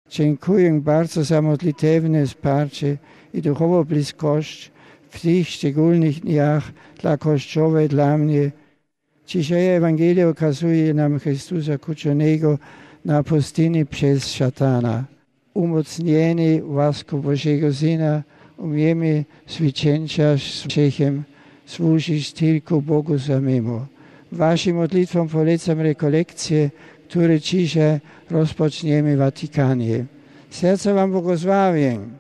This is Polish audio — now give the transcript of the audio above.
Dziękuję bardzo za modlitewne wsparcie i duchową bliskość w tych szczególnych dniach dla Kościoła i dla mnie. Dzisiaj Ewangelia okazuje nam Chrystusa kuczonego na pustyni przez szatana. Umocnieni łaską Bożego Syna umiemy zwyciężać z grzechem, służyć tylko Bogu samemu. Waszym modlitwom polecam rekolekcje, które dzisiaj rozpoczniemy w Watykanie. Serce wam błogosławię.